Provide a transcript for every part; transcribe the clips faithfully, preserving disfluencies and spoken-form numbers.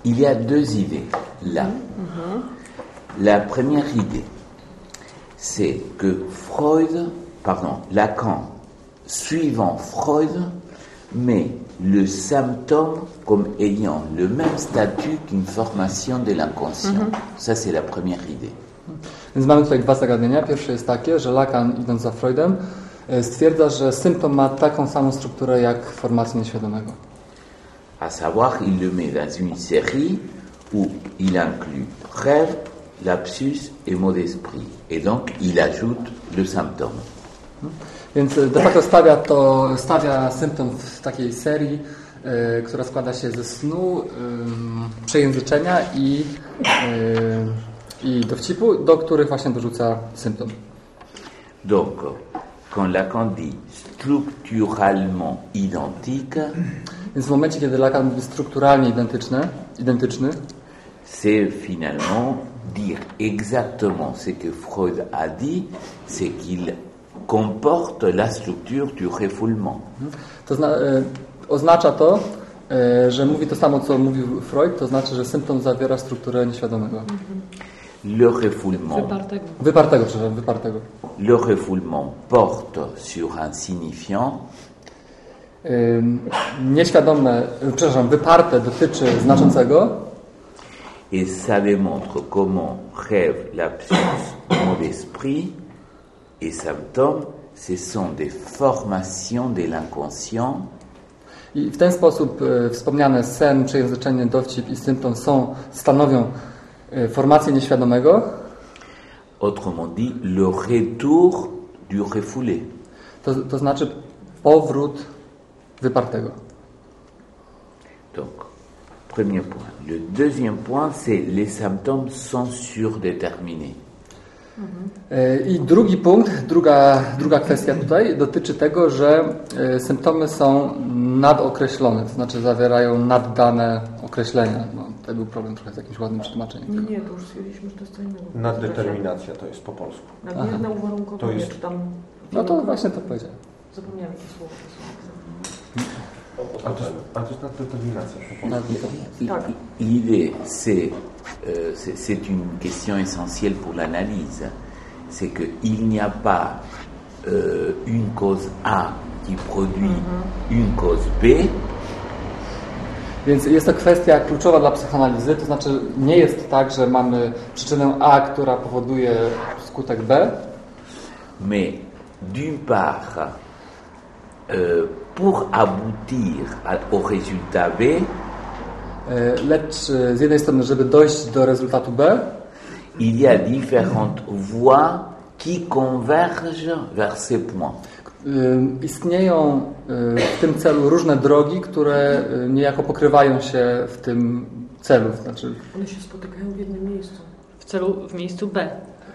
il y a deux idées là. Mm-hmm. La première idée, c'est que Freud, pardon, Lacan, suivant Freud, met le symptôme comme ayant le même statut qu'une formation de l'inconscient. Mm-hmm. Ça, c'est la première idée. Więc mamy tutaj dwa zagadnienia. Pierwsze jest takie, że Lacan, idąc za Freudem, stwierdza, że symptom ma taką samą strukturę jak formacja nieświadomego. À savoir, il le met dans une série où il inclut rêve, lapsus et mot d'esprit. Et donc, il ajoute le symptôme. Więc de facto stawia to, stawia symptom w takiej serii, y, która składa się ze snu, y, przejęzyczenia i, y, i dowcipu, do których właśnie dorzuca symptom. Donc, quand Lacan dit structurellement identique, więc w momencie, kiedy Lacan mówi strukturalnie identyczne, identyczny, c'est finalement dire exactement ce que Freud a dit, c'est qu'il comporte la structure du refoulement. To zna, e, oznacza to, e, że mówi to samo, co mówił Freud, to znaczy, że symptom zawiera strukturę nieświadomego. Le refoulement. Wypartego. Wypartego, przepraszam, wypartego. Le refoulement porte sur un signifiant. E, nieświadome, przepraszam, wyparte dotyczy znaczącego. Et ça démontre comment rêve, lapsus, mot d'esprit et symptômes, ce sont des formations de l'inconscient. I w ten sposób e, wspomniane sen, przejęzyczenie, dowcip i symptom są, stanowią e, formację nieświadomego. Autrement dit, le retour du refoulé. To, to znaczy powrót wypartego. Donc, premier point. Le deuxième point, c'est les symptômes sont surdéterminés. I drugi punkt, druga, druga kwestia tutaj dotyczy tego, że symptomy są nadokreślone, to znaczy zawierają naddane określenia. No, to był problem trochę z jakimś ładnym przetłumaczeniem. Nie, nie, to już stwierdziliśmy, że to jest co innego. Naddeterminacja to jest po polsku. Nadmierne uwarunkowanie, jest... czy tam... No to właśnie to powiedziałem. Zapomniałem to słowo. A to, a to jest naddeterminacja po polsku. L'idée, c'est, euh, c'est, c'est une question essentielle pour l'analyse. C'est qu'il n'y a pas euh, une cause A qui produit mm-hmm. une cause B. Więc jest to kwestia kluczowa dla psychoanalizy, to znaczy nie jest tak, że mamy przyczynę A, która powoduje skutek B. Mais d'une part, euh, pour aboutir au résultat B, lecz z jednej strony, żeby dojść do rezultatu B, il y a différentes voies qui convergent vers ces points. Istnieją w tym celu różne drogi, które niejako pokrywają się w tym celu. Znaczy... One się spotykają w jednym miejscu. W celu, w miejscu B.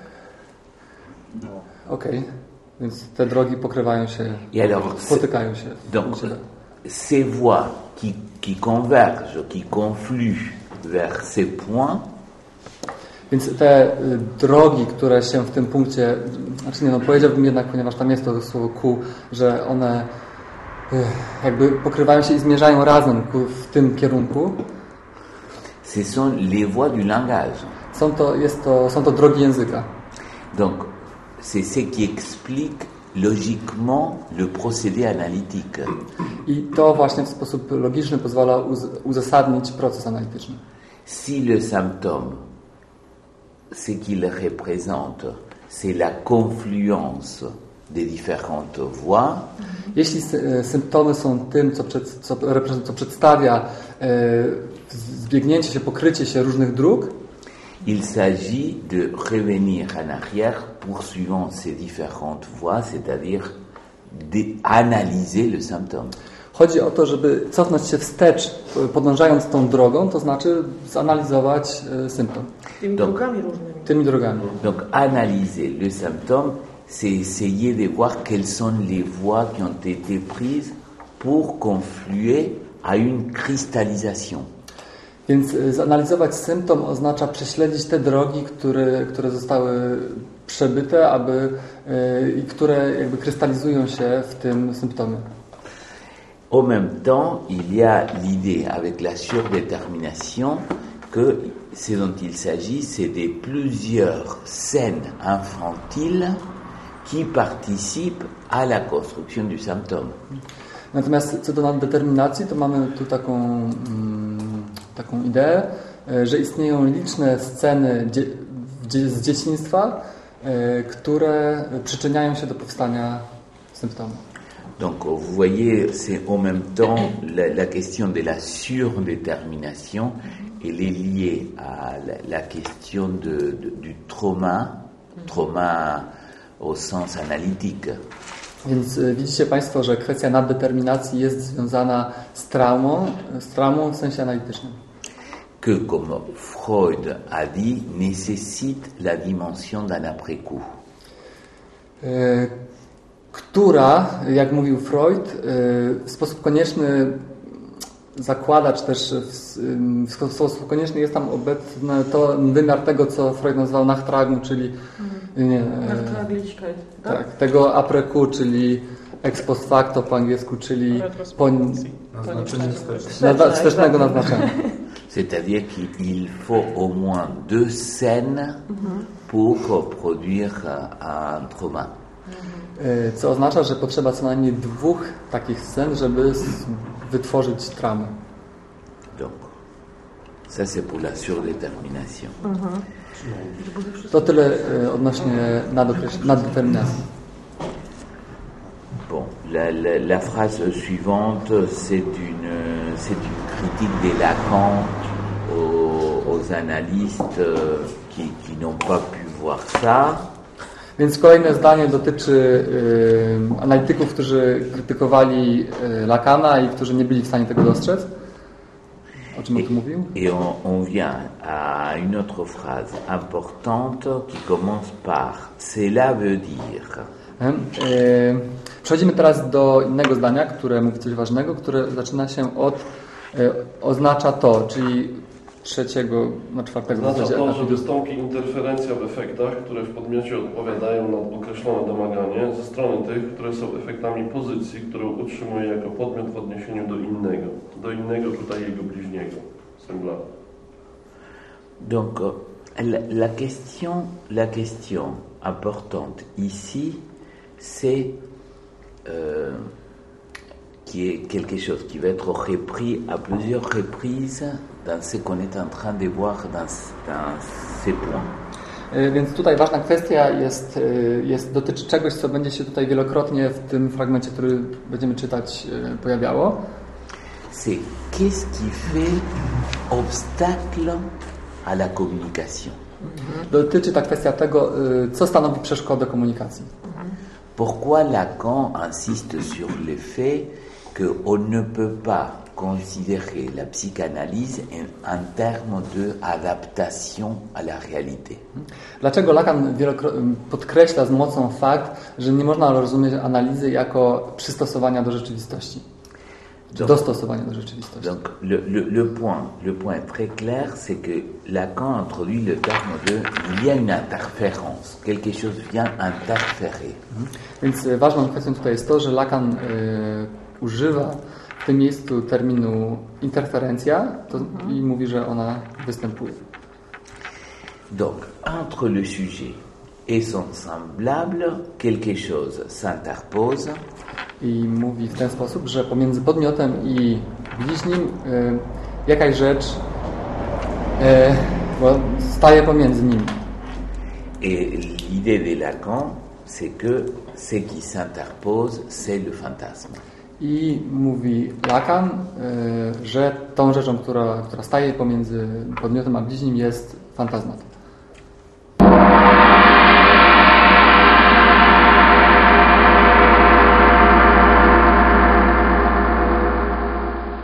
Okej, okay. Więc te drogi pokrywają się, alors, spotykają się. Donc, ces voies qui, qui convergent, qui confluent vers ces points, więc te y, drogi, które się w tym punkcie, znaczy nie no, powiedziałbym jednak, ponieważ tam jest to słowo ku, że one y, jakby pokrywają się i zmierzają razem ku, w tym kierunku. Ce sont les voies du langage. Są to, jest to, są to drogi języka. Donc, c'est ce qui explique logiquement le procédé analytique. I to właśnie w sposób logiczny pozwala uz- uzasadnić proces analityczny. Si le symptôme, ce qu'il représente, c'est la confluence des différentes voies. Jeśli sy- symptomy są tym, co, przed, co, reprezent- co przedstawia e, zbiegnięcie się, pokrycie się różnych dróg, il s'agit de revenir en arrière poursuivant ces différentes voies, c'est-à-dire d'analyser le symptôme. Chodzi o to, żeby cofnąć się wstecz, podążając tą drogą, to znaczy zanalizować e, symptom. Tymi donc, drogami różnymi. Tymi drogami. Donc, analyser le symptôme, c'est essayer de voir quelles sont les voies qui ont été prises pour confluer à une cristallisation. Więc zanalizować symptom oznacza prześledzić te drogi, które, które zostały przebyte, aby, i które jakby krystalizują się w tym symptomie. En même temps, il y a l'idée avec la surdétermination que ce dont il s'agit, c'est de plusieurs scènes infantiles qui participent à la construction du symptôme. Natomiast co do naddeterminacji, to mamy tu taką, mm, taką ideę, że istnieją liczne sceny dzie- dzie- z dzieciństwa, e, które przyczyniają się do powstania symptomu. Donc, vous voyez, c'est en même temps la, la question de la surdétermination, elle est liée à la, la question de, de, du trauma, trauma au sens analytique. Więc widzicie Państwo, że kwestia naddeterminacji jest związana z traumą, z traumą w sensie analitycznym. Que, comme Freud a dit, nécessite la dimension d'un après-coup. Y, która, jak mówił Freud, y, w sposób konieczny zakłada, czy też w, w sposób konieczny jest tam obecny to wymiar tego, co Freud nazwał Nachtragung, czyli nie, Nachtraglichkeit, tak? tak, tego après coup, czyli ex post facto po angielsku, czyli po, Naznaczenie wsteczne. nazwa, wstecznego naznaczenia. C'est-à-dire qu'il faut au moins deux scènes pour produire un trauma. Y, Co oznacza, że potrzeba co najmniej dwóch takich scen, żeby s- wytworzyć traumę. Donc, ça c'est pour la surdétermination. To tyle y, odnośnie nadokreś- naddeterminacji. Bon, la, la, la phrase suivante, c'est une, c'est une critique de Lacan aux, aux analystes qui, qui n'ont pas pu voir ça. Więc kolejne zdanie dotyczy y, analityków, którzy krytykowali y, Lacana i którzy nie byli w stanie tego dostrzec. O czym on tu mówił? Et on, on vient à une autre phrase importante qui commence par « cela veut dire ». Y, przechodzimy teraz do innego zdania, które mówi coś ważnego, które zaczyna się od y, oznacza to, czyli trzeciego, na czwartego w Oznacza zasadzie to, że akapitu. wystąpi interferencja w efektach, które w podmiocie odpowiadają na określone domaganie ze strony tych, które są efektami pozycji, którą utrzymuje jako podmiot w odniesieniu do innego. Do innego tutaj jego bliźniego. Semblable. Donc, la, la, question, la question importante ici, c'est euh, qui est quelque chose qui va être repris à plusieurs reprises dans ce qu'on est en train de voir dans, dans ces points. Y, Więc tutaj ważna kwestia jest, y, jest, dotyczy czegoś, co będzie się tutaj wielokrotnie w tym fragmencie, który będziemy czytać, y, pojawiało. C'est qu'est-ce qui fait obstacle à la communication? Dotyczy ta kwestia tego, y, co stanowi przeszkodę komunikacji. Pourquoi Lacan insiste sur le fait qu'on ne peut pas considérer la psychanalyse en, en termes d'adaptation à la réalité? Dlaczego Lacan wielokro- podkreśla z mocą fakt, że nie można rozumieć analizy jako przystosowania do rzeczywistości? Czy Donc- dostosowania do rzeczywistości? Donc le, le, le, point, le point très clair, c'est que Lacan introduit le terme de il y a une interférence, quelque chose vient interférer. Więc y, ważną kwestią tutaj jest to, że Lacan y, używa w tym miejscu terminu interferencja to, i mówi, że ona występuje. Donc entre le sujet et son semblable, quelque chose s'interpose. I mówi w ten sposób, że pomiędzy podmiotem i bliźnim y, jakaś rzecz y, bo staje pomiędzy nimi. Et l'idée de Lacan, c'est que ce qui s'interpose, c'est le fantasme. I mówi Lacan, y, że tą rzeczą, która, która staje pomiędzy podmiotem a bliźnim jest fantazmat.